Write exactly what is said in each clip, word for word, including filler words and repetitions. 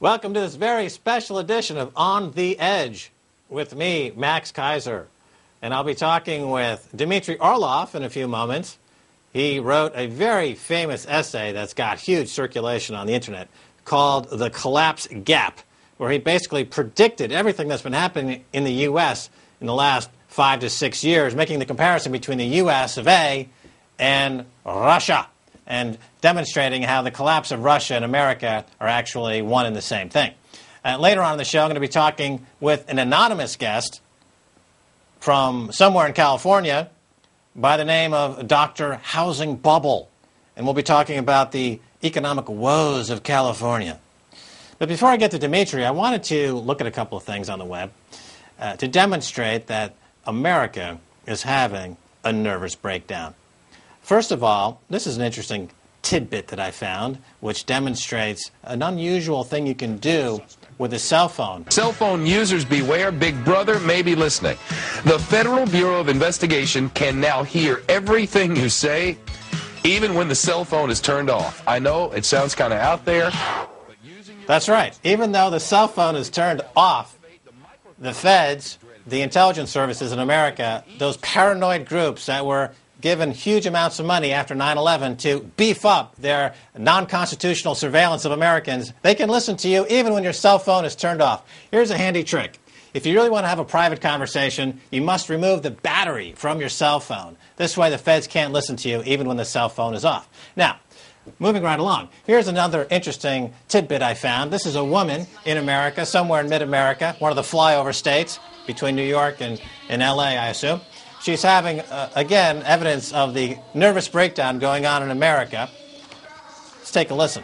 Welcome to this very special edition of On the Edge with me, Max Kaiser. And I'll be talking with Dmitry Orlov in a few moments. He wrote a very famous essay that's got huge circulation on the internet called The Collapse Gap, where he basically predicted everything that's been happening in the U S in the last five to six years, making the comparison between the U S of A and Russia, and demonstrating how the collapse of Russia and America are actually one and the same thing. Uh, later on in the show, I'm going to be talking with an anonymous guest from somewhere in California by the name of Doctor Housing Bubble, and we'll be talking about the economic woes of California. But before I get to Dmitry, I wanted to look at a couple of things on the web uh, to demonstrate that America is having a nervous breakdown. First of all, this is an interesting tidbit that I found, which demonstrates an unusual thing you can do with a cell phone. Cell phone users beware, Big Brother may be listening. The Federal Bureau of Investigation can now hear everything you say, even when the cell phone is turned off. I know it sounds kind of out there. But using your That's right. Even though the cell phone is turned off, the feds, the intelligence services in America, those paranoid groups that were given huge amounts of money after nine eleven to beef up their non-constitutional surveillance of Americans, they can listen to you even when your cell phone is turned off. Here's a handy trick. If you really want to have a private conversation, you must remove the battery from your cell phone. This way the feds can't listen to you even when the cell phone is off. Now, moving right along, here's another interesting tidbit I found. This is a woman in America, somewhere in mid-America, one of the flyover states between New York and, and L A, I assume. She's having, uh, again, evidence of the nervous breakdown going on in America. Let's take a listen.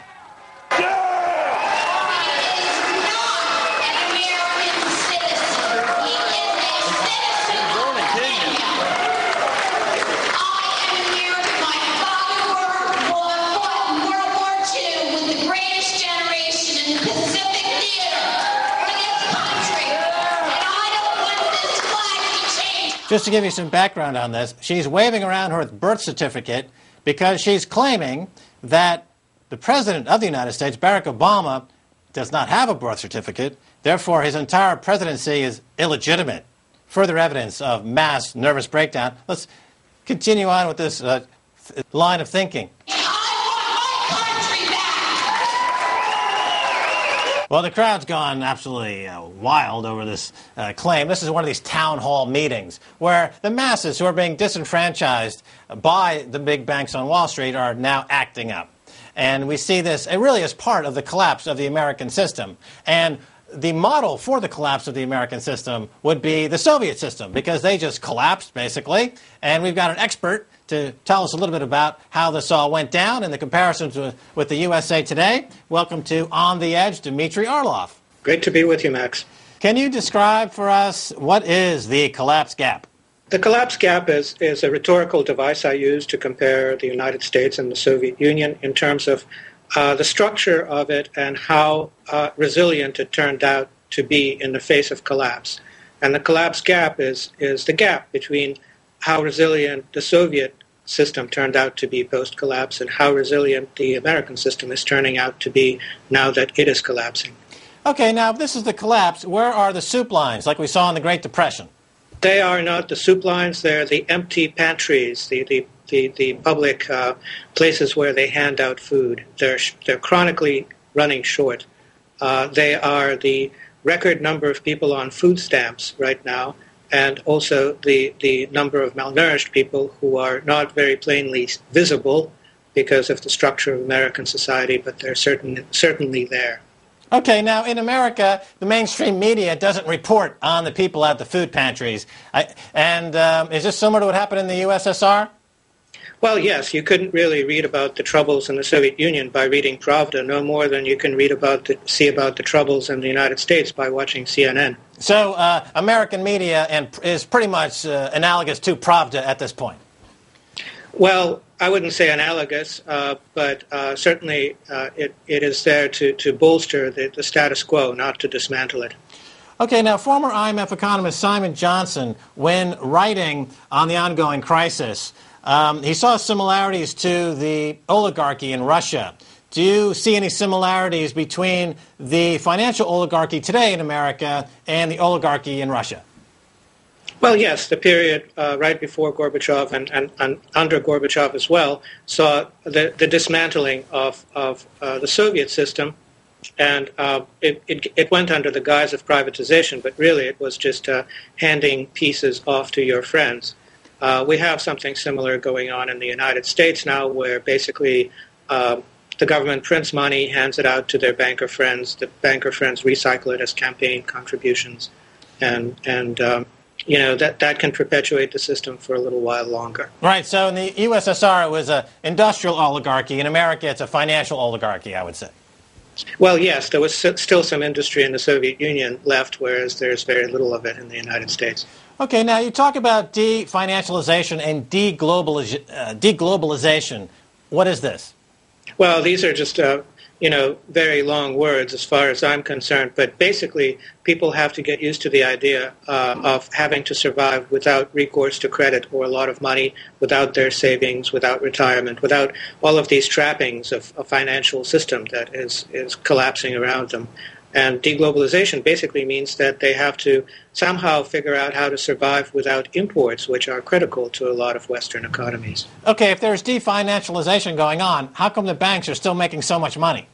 Just to give you some background on this, she's waving around her birth certificate because she's claiming that the President of the United States, Barack Obama, does not have a birth certificate. Therefore, his entire presidency is illegitimate. Further evidence of mass nervous breakdown. Let's continue on with this uh, th- line of thinking. Well, the crowd's gone absolutely uh, wild over this uh, claim. This is one of these town hall meetings where the masses who are being disenfranchised by the big banks on Wall Street are now acting up. And we see this it really as part of the collapse of the American system. And the model for the collapse of the American system would be the Soviet system, because they just collapsed, basically. And we've got an expert to tell us a little bit about how this all went down and the comparisons with, with the U S A today. Welcome to On the Edge, Dmitry Orlov. Great to be with you, Max. Can you describe for us what is the collapse gap? The collapse gap is, is a rhetorical device I use to compare the United States and the Soviet Union in terms of uh, the structure of it and how uh, resilient it turned out to be in the face of collapse. And the collapse gap is, is the gap between how resilient the Soviet system turned out to be post-collapse and how resilient the American system is turning out to be now that it is collapsing. Okay, now if this is the collapse, where are the soup lines like we saw in the Great Depression? They are not the soup lines, they're the empty pantries, the, the, the, the public uh, places where they hand out food. They're, they're chronically running short. Uh, they are the record number of people on food stamps right now, and also the, the number of malnourished people who are not very plainly visible because of the structure of American society, but they're certain, certainly there. Okay, now in America, the mainstream media doesn't report on the people at the food pantries. I, and um, is this similar to what happened in the U S S R? Well, yes, you couldn't really read about the troubles in the Soviet Union by reading Pravda, no more than you can read about the, see about the troubles in the United States by watching C N N. So uh, American media and is pretty much uh, analogous to Pravda at this point? Well, I wouldn't say analogous, uh, but uh, certainly uh, it, it is there to, to bolster the, the status quo, not to dismantle it. Okay, now former I M F economist Simon Johnson, when writing on the ongoing crisis, um, he saw similarities to the oligarchy in Russia. do you see any similarities between the financial oligarchy today in America and the oligarchy in Russia? Well, yes, the period uh, right before Gorbachev and, and, and under Gorbachev as well saw the, the dismantling of, of uh, the Soviet system, and uh, it, it, it went under the guise of privatization, but really it was just uh, handing pieces off to your friends. Uh, we have something similar going on in the United States now, where basically uh, the government prints money, hands it out to their banker friends. The banker friends recycle it as campaign contributions, and and um, you know that that can perpetuate the system for a little while longer. Right. So in the U S S R, it was an industrial oligarchy. In America, it's a financial oligarchy, I would say. Well, yes, there was still some industry in the Soviet Union left, whereas there's very little of it in the United States. Okay, now you talk about de-financialization and de-globaliz- uh, de-globalization. What is this? Well, these are just, uh, you know, very long words as far as I'm concerned, but basically people have to get used to the idea uh, of having to survive without recourse to credit or a lot of money, without their savings, without retirement, without all of these trappings of a financial system that is, is collapsing around them. And deglobalization basically means that they have to somehow figure out how to survive without imports, which are critical to a lot of Western economies. Okay, if there's definancialization going on, how come the banks are still making so much money?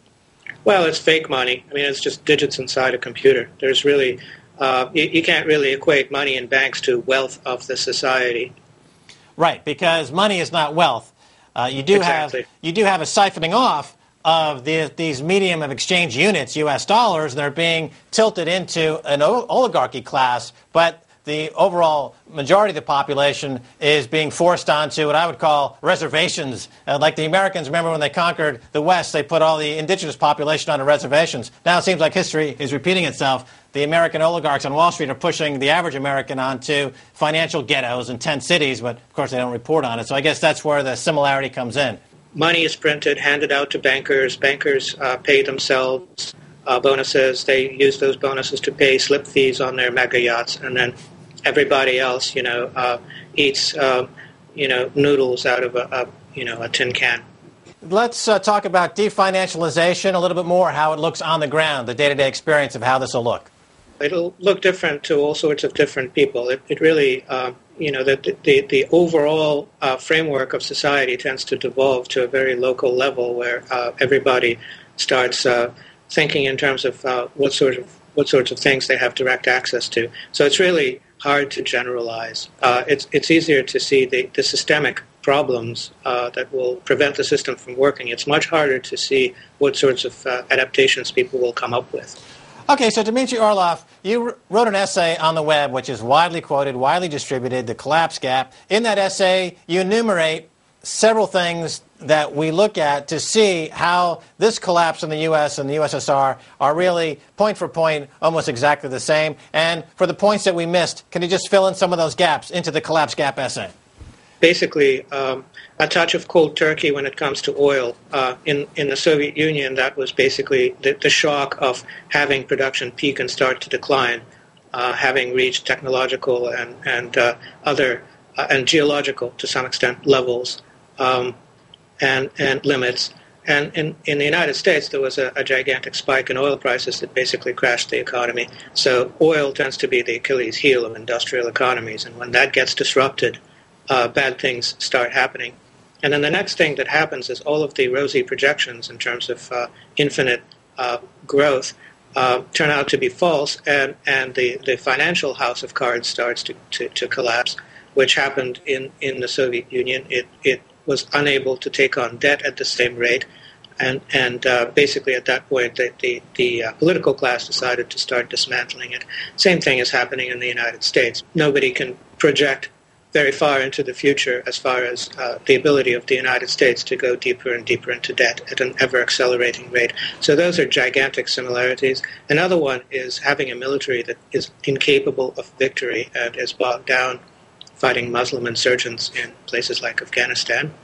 Well, it's fake money. I mean, it's just digits inside a computer. There's really, uh, you, you can't really equate money in banks to wealth of the society. Right, because money is not wealth. Uh, you do Exactly. have you do have a siphoning off of the, these medium of exchange units, U S dollars, they're being tilted into an oligarchy class, but the overall majority of the population is being forced onto what I would call reservations. Uh, like the Americans, remember when they conquered the West, they put all the indigenous population onto reservations. Now it seems like history is repeating itself. The American oligarchs on Wall Street are pushing the average American onto financial ghettos in tent cities, but of course they don't report on it. So I guess that's where the similarity comes in. Money is printed, handed out to bankers. Bankers uh, pay themselves uh, bonuses. They use those bonuses to pay slip fees on their mega yachts, and then everybody else, you know, uh, eats, uh, you know, noodles out of a, a, you know, a tin can. Let's uh, talk about definancialization a little bit more, how it looks on the ground, the day-to-day experience of how this will look. It'll look different to all sorts of different people. It, it really, uh, you know, the, the, the overall uh, framework of society tends to devolve to a very local level where uh, everybody starts uh, thinking in terms of uh, what sort of what sorts of things they have direct access to. So it's really hard to generalize. Uh, it's it's easier to see the, the systemic problems uh, that will prevent the system from working. It's much harder to see what sorts of uh, adaptations people will come up with. Okay, so Dmitry Orlov, you wrote an essay on the web which is widely quoted, widely distributed, The Collapse Gap. In that essay, you enumerate several things that we look at to see how this collapse in the U S and the U S S R are really point for point almost exactly the same. And for the points that we missed, can you just fill in some of those gaps into the Collapse Gap essay? Basically, um, a touch of cold turkey when it comes to oil. Uh, in, in the Soviet Union, that was basically the, the shock of having production peak and start to decline, uh, having reached technological and, and uh, other, uh, and geological, to some extent, levels um, and, and limits. And in, in the United States, there was a, a gigantic spike in oil prices that basically crashed the economy. So oil tends to be the Achilles heel of industrial economies, and when that gets disrupted, Uh, bad things start happening. And then the next thing that happens is all of the rosy projections in terms of uh, infinite uh, growth uh, turn out to be false, and, and the, the financial house of cards starts to, to, to collapse, which happened in, in the Soviet Union. It, it was unable to take on debt at the same rate, and, and uh, basically at that point the, the, the uh, political class decided to start dismantling it. Same thing is happening in the United States. Nobody can project very far into the future as far as uh, the ability of the United States to go deeper and deeper into debt at an ever-accelerating rate. So those are gigantic similarities. Another one is having a military that is incapable of victory and is bogged down fighting Muslim insurgents in places like Afghanistan,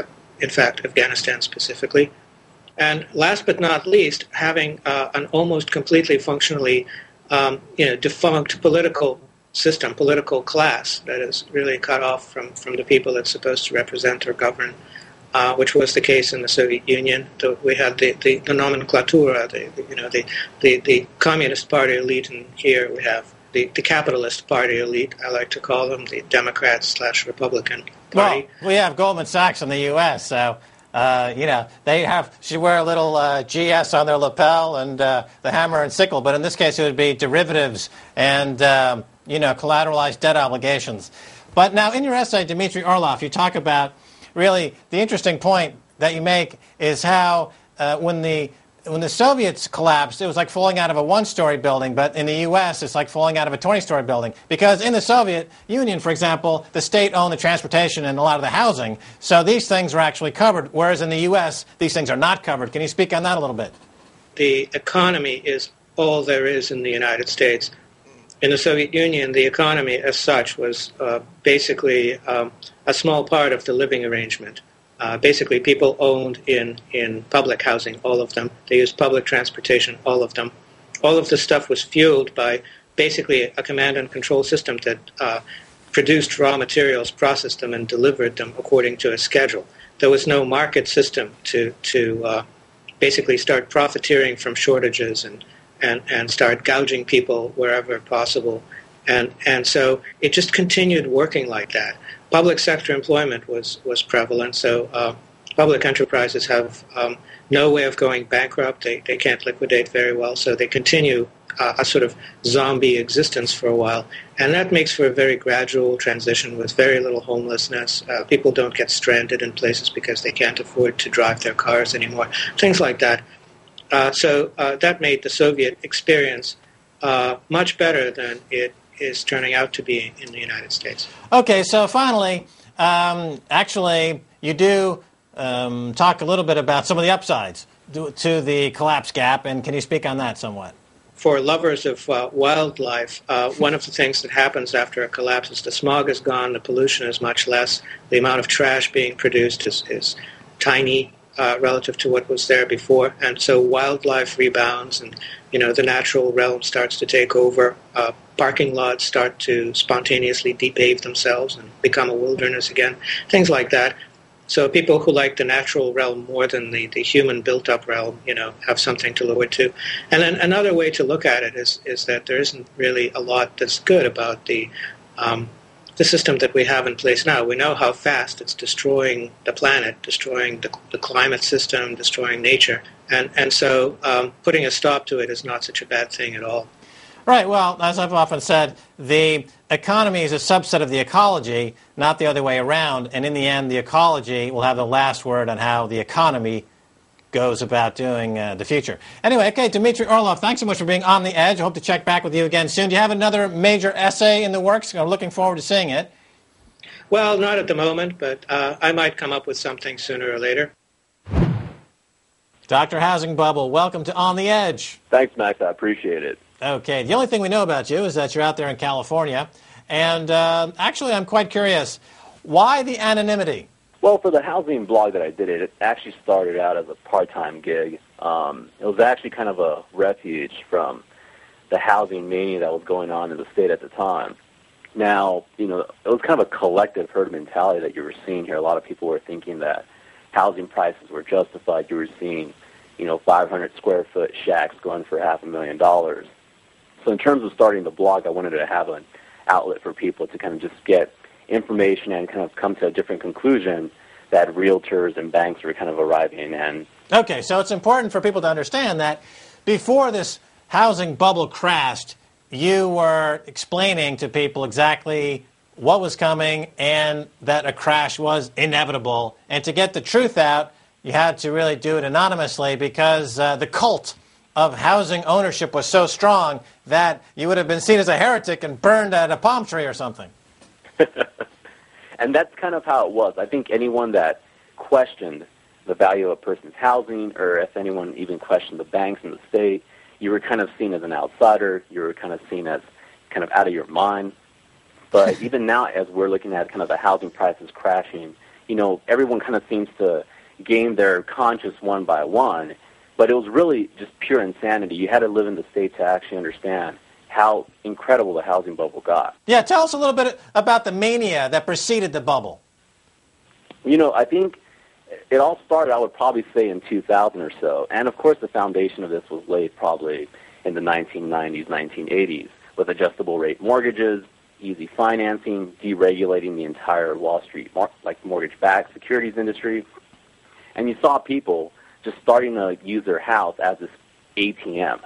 in fact, Afghanistan specifically. And last but not least, having uh, an almost completely functionally um, you know, defunct political system, political class that is really cut off from, from the people it's supposed to represent or govern. uh, which was the case in the Soviet Union. The, we had the, the, the nomenclatura, the, you know, the, the, the Communist Party elite, and here we have the, the capitalist party elite, I like to call them, the Democrat slash Republican Party. Well, we have Goldman Sachs in the U S, so... Uh, you know, they have should wear a little uh, G S on their lapel and uh, the hammer and sickle, but in this case it would be derivatives and, um, you know, collateralized debt obligations. But now in your essay, Dmitry Orlov, you talk about really the interesting point that you make is how uh, when the when the Soviets collapsed, it was like falling out of a one-story building, but in the U S it's like falling out of a twenty-story building. Because in the Soviet Union, for example, the state owned the transportation and a lot of the housing, so these things are actually covered, whereas in the U S these things are not covered. Can you speak on that a little bit? The economy is all there is in the United States. In the Soviet Union, the economy as such was uh, basically um, a small part of the living arrangement. Uh, basically, people owned in, in public housing, all of them. They used public transportation, all of them. All of the stuff was fueled by basically a command and control system that uh, produced raw materials, processed them, and delivered them according to a schedule. There was no market system to, to uh, basically start profiteering from shortages and, and, and start gouging people wherever possible. And, and so it just continued working like that. Public sector employment was, was prevalent, so uh, public enterprises have um, no way of going bankrupt. They, they can't liquidate very well, so they continue uh, a sort of zombie existence for a while. And that makes for a very gradual transition with very little homelessness. Uh, people don't get stranded in places because they can't afford to drive their cars anymore, things like that. Uh, so uh, that made the Soviet experience uh, much better than it is turning out to be in the United States. Okay, so finally, um, actually, you do um, talk a little bit about some of the upsides to, to the collapse gap, and can you speak on that somewhat? For lovers of uh, wildlife, uh, one of the things that happens after a collapse is the smog is gone, the pollution is much less, the amount of trash being produced is, is tiny uh, relative to what was there before, and so wildlife rebounds, and you know the natural realm starts to take over. Uh, parking lots start to spontaneously depave themselves and become a wilderness again, things like that. So people who like the natural realm more than the, the human built-up realm, you know, have something to look forward to. And then another way to look at it is is that there isn't really a lot that's good about the um, the system that we have in place now. We know how fast it's destroying the planet, destroying the, the climate system, destroying nature. And, and so um, putting a stop to it is not such a bad thing at all. Right. Well, as I've often said, the economy is a subset of the ecology, not the other way around. And in the end, the ecology will have the last word on how the economy goes about doing uh, the future. Anyway, okay, Dmitry Orlov, thanks so much for being on the edge. I hope to check back with you again soon. Do you have another major essay in the works? I'm looking forward to seeing it. Well, not at the moment, but uh, I might come up with something sooner or later. Doctor Housing Bubble, welcome to On the Edge. Thanks, Max. I appreciate it. Okay, the only thing we know about you is that you're out there in California. And uh, actually, I'm quite curious, why the anonymity? Well, for the housing blog that I did, it actually started out as a part-time gig. Um, it was actually kind of a refuge from the housing mania that was going on in the state at the time. Now, you know, it was kind of a collective herd mentality that you were seeing here. A lot of people were thinking that housing prices were justified. You were seeing, you know, five hundred square foot shacks going for half a million dollars. So in terms of starting the blog, I wanted to have an outlet for people to kind of just get information and kind of come to a different conclusion that realtors and banks were kind of arriving in. Okay, so it's important for people to understand that before this housing bubble crashed, you were explaining to people exactly what was coming and that a crash was inevitable. And to get the truth out, you had to really do it anonymously because uh, the cult of housing ownership was so strong that you would have been seen as a heretic and burned at a palm tree or something. And that's kind of how it was. I think anyone that questioned the value of a person's housing, or if anyone even questioned the banks and the state, you were kind of seen as an outsider. You were kind of seen as kind of out of your mind. But even now, as we're looking at kind of the housing prices crashing, you know, everyone kind of seems to gain their conscience one by one. But it was really just pure insanity. You had to live in the state to actually understand how incredible the housing bubble got. Yeah, tell us a little bit about the mania that preceded the bubble. You know, I think it all started, I would probably say, in two thousand or so. And, of course, the foundation of this was laid probably in the nineteen nineties, nineteen eighties, with adjustable rate mortgages, easy financing, deregulating the entire Wall Street, like mortgage-backed securities industry. And you saw people just starting to use their house as this A T M.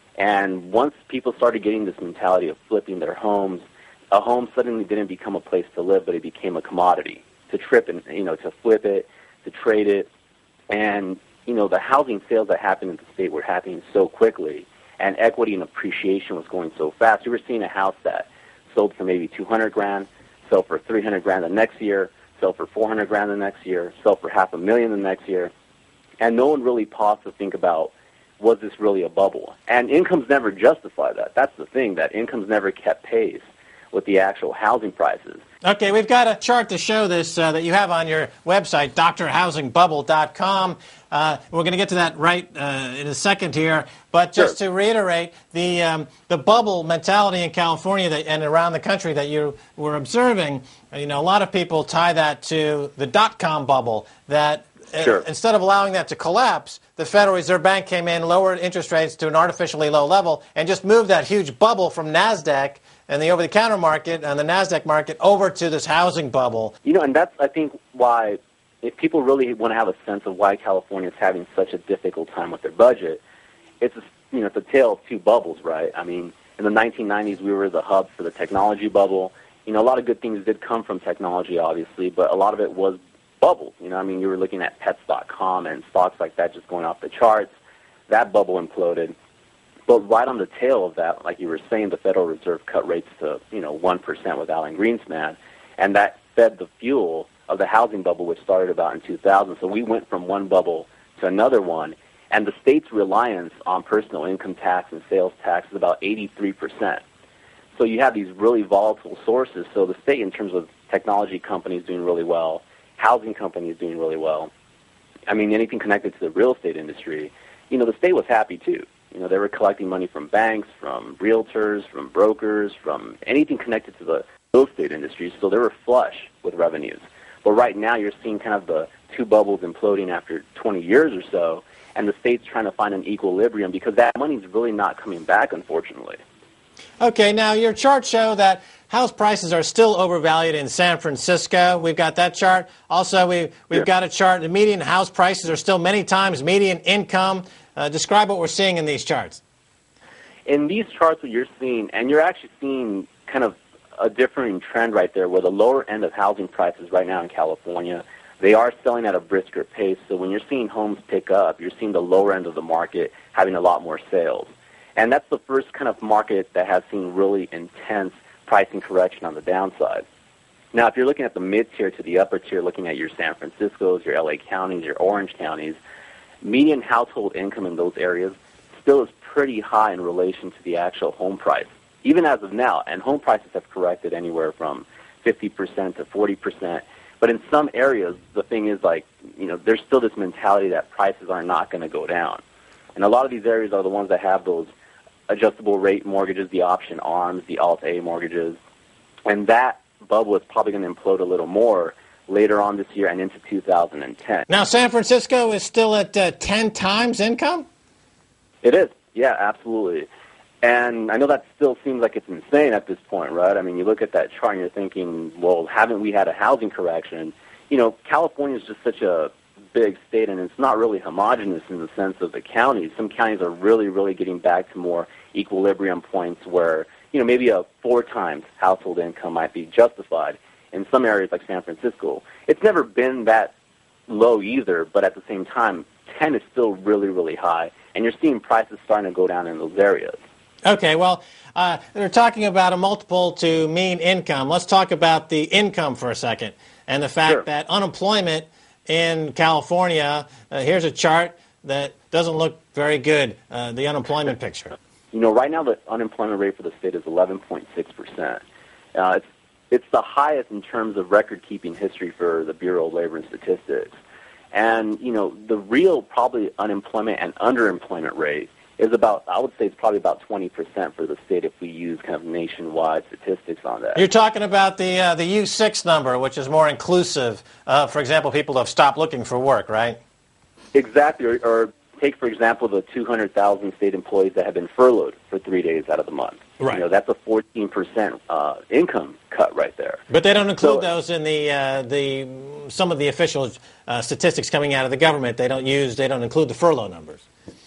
And once people started getting this mentality of flipping their homes, a home suddenly didn't become a place to live, but it became a commodity to trip and, you know, to flip it, to trade it. And, you know, the housing sales that happened in the state were happening so quickly, and equity and appreciation was going so fast. You were seeing a house that sold for maybe two hundred grand, sell for three hundred grand the next year, sell for four hundred grand the next year, sell for half a million the next year. And no one really paused to think about, was this really a bubble? And incomes never justify that. That's the thing, that incomes never kept pace with the actual housing prices. Okay, we've got a chart to show this uh, that you have on your website, D R housing bubble dot com. Uh, we're going to get to that right uh, in a second here. But just Sure. to reiterate, the um, the bubble mentality in California that, and around the country that you were observing, you know, a lot of people tie that to the dot-com bubble, that Sure. uh, instead of allowing that to collapse, the Federal Reserve Bank came in, lowered interest rates to an artificially low level, and just moved that huge bubble from NASDAQ and the over-the-counter market and the NASDAQ market over to this housing bubble. You know, and that's, I think, why, if people really want to have a sense of why California is having such a difficult time with their budget, it's a, you know, it's a tale of two bubbles, right? I mean, in the nineteen nineties, we were the hub for the technology bubble. You know, a lot of good things did come from technology, obviously, but a lot of it was bubbles. You know, I mean, you were looking at pets dot com and stocks like that just going off the charts. That bubble imploded. But right on the tail of that, like you were saying, the Federal Reserve cut rates to, you know, one percent with Alan Greenspan, and that fed the fuel of the housing bubble, which started about in two thousand. So we went from one bubble to another one, and the state's reliance on personal income tax and sales tax is about eighty-three percent. So you have these really volatile sources. So the state, in terms of technology companies doing really well, housing companies doing really well, I mean, anything connected to the real estate industry, you know, the state was happy too. You know, they were collecting money from banks, from realtors, from brokers, from anything connected to the real estate industry, so they were flush with revenues. But right now you're seeing kind of the two bubbles imploding after twenty years or so, and the state's trying to find an equilibrium because that money's really not coming back, unfortunately. Okay, now your charts show that house prices are still overvalued in San Francisco. We've got that chart. Also, we, we've Yeah. got a chart. The median house prices are still many times median income. Uh, describe what we're seeing in these charts. In these charts, what you're seeing, and you're actually seeing kind of a differing trend right there, where the lower end of housing prices right now in California, they are selling at a brisker pace. So when you're seeing homes pick up, you're seeing the lower end of the market having a lot more sales. And that's the first kind of market that has seen really intense pricing correction on the downside. Now, if you're looking at the mid-tier to the upper tier, looking at your San Franciscos, your L A counties, your Orange counties, median household income in those areas still is pretty high in relation to the actual home price, even as of now. And home prices have corrected anywhere from fifty percent to forty percent. But in some areas, the thing is, like, you know, there's still this mentality that prices are not going to go down. And a lot of these areas are the ones that have those adjustable rate mortgages, the option arms, the Alt-A mortgages. And that bubble is probably going to implode a little more later on this year and into two thousand ten. Now, San Francisco is still at uh, ten times income? It is, yeah, absolutely. And I know that still seems like it's insane at this point, right? I mean, you look at that chart and you're thinking, well, haven't we had a housing correction? You know, California is just such a big state, and it's not really homogenous in the sense of the counties. Some counties are really, really getting back to more equilibrium points where, you know, maybe a four times household income might be justified. In some areas like San Francisco, it's never been that low either, but at the same time, ten is still really, really high, and you're seeing prices starting to go down in those areas. Okay, well, uh, they're talking about a multiple to mean income. Let's talk about the income for a second, and the fact Sure. that unemployment in California, uh, here's a chart that doesn't look very good, uh, the unemployment picture. You know, right now the unemployment rate for the state is eleven point six percent. Uh, it's It's the highest in terms of record-keeping history for the Bureau of Labor and Statistics. And, you know, the real probably unemployment and underemployment rate is about, I would say it's probably about twenty percent for the state if we use kind of nationwide statistics on that. You're talking about the uh, the U six number, which is more inclusive. Uh, for example, people have stopped looking for work, right? Exactly. Or, or take, for example, the two hundred thousand state employees that have been furloughed for three days out of the month. Right. You know, that's a fourteen percent uh, income cut right there. But they don't include So- those in the uh, the some of the official uh, statistics coming out of the government. They don't use they don't include the furlough numbers.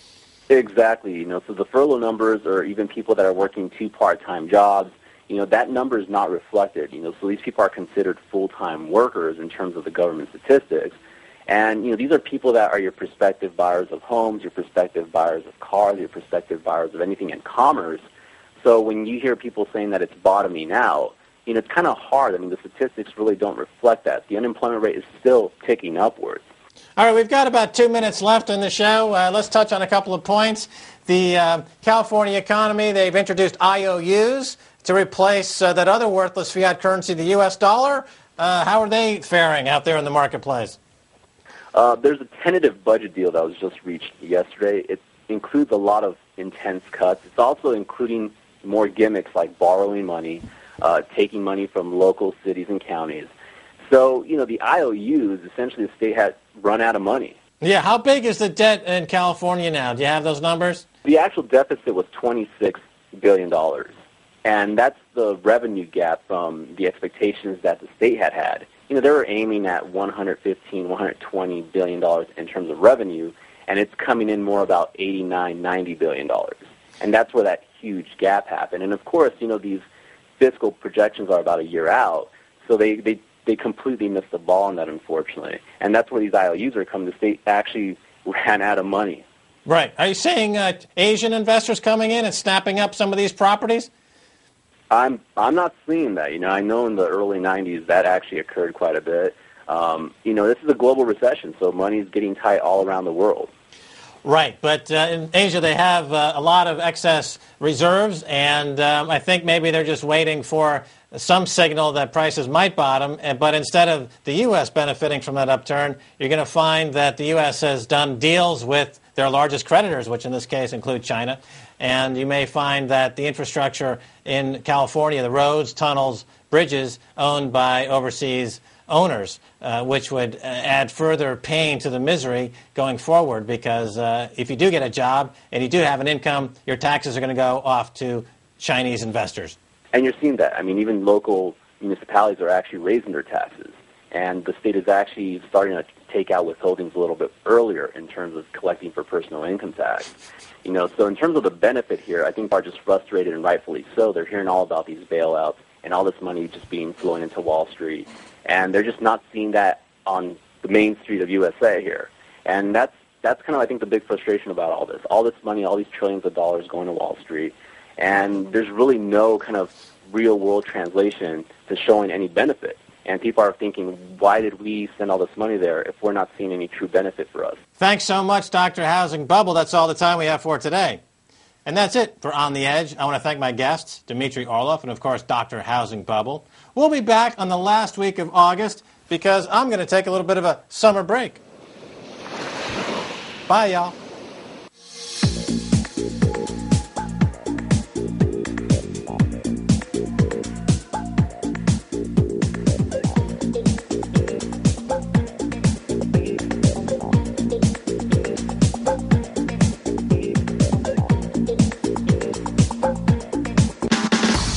Exactly. You know, so the furlough numbers, or even people that are working two part-time jobs, you know, that number is not reflected. You know, so these people are considered full-time workers in terms of the government statistics. And, you know, these are people that are your prospective buyers of homes, your prospective buyers of cars, your prospective buyers of anything in commerce. So when you hear people saying that it's bottoming out, you know, it's kind of hard. I mean, the statistics really don't reflect that. The unemployment rate is still ticking upwards. All right, we've got about two minutes left in the show. Uh, let's touch on a couple of points. The uh, California economy, they've introduced I O Us to replace uh, that other worthless fiat currency, the U S dollar. Uh, how are they faring out there in the marketplace? Uh, there's a tentative budget deal that was just reached yesterday. It includes a lot of intense cuts. It's also including more gimmicks like borrowing money, uh, taking money from local cities and counties. So, you know, the I O Us, essentially the state had run out of money. Yeah, how big is the debt in California now? Do you have those numbers? The actual deficit was twenty-six billion dollars, and that's the revenue gap from the expectations that the state had had. You know, they were aiming at one hundred fifteen, one hundred twenty billion dollars in terms of revenue, and it's coming in more about eighty-nine, ninety billion dollars. And that's where that huge gap happened. And of course, you know, these fiscal projections are about a year out, so they, they, they completely missed the ball on that, unfortunately. And that's where these I O Us are coming. The state actually ran out of money. Right. Are you seeing uh, Asian investors coming in and snapping up some of these properties? I'm I'm not seeing that. You know, I know in the early nineties that actually occurred quite a bit. Um, you know, this is a global recession, so money's getting tight all around the world. Right, but uh, in Asia they have uh, a lot of excess reserves, and um, I think maybe they're just waiting for some signal that prices might bottom. And, but instead of the U S benefiting from that upturn, you're going to find that the U S has done deals with their largest creditors, which in this case include China. And you may find that the infrastructure in California, the roads, tunnels, bridges owned by overseas owners, uh, which would uh, add further pain to the misery going forward, because uh, if you do get a job and you do have an income, your taxes are going to go off to Chinese investors. And you're seeing that. I mean, even local municipalities are actually raising their taxes. And the state is actually starting to take out withholdings a little bit earlier in terms of collecting for personal income tax. You know, so in terms of the benefit here, I think people are just frustrated, and rightfully so. They're hearing all about these bailouts and all this money just being flowing into Wall Street. And they're just not seeing that on the main street of U S A here. And that's that's kind of, I think, the big frustration about all this. All this money, all these trillions of dollars going to Wall Street. And there's really no kind of real-world translation to showing any benefit. And people are thinking, why did we send all this money there if we're not seeing any true benefit for us? Thanks so much, Doctor Housing Bubble. That's all the time we have for today. And that's it for On the Edge. I want to thank my guests, Dmitry Orlov and, of course, Doctor Housing Bubble. We'll be back on the last week of August because I'm going to take a little bit of a summer break. Bye, y'all.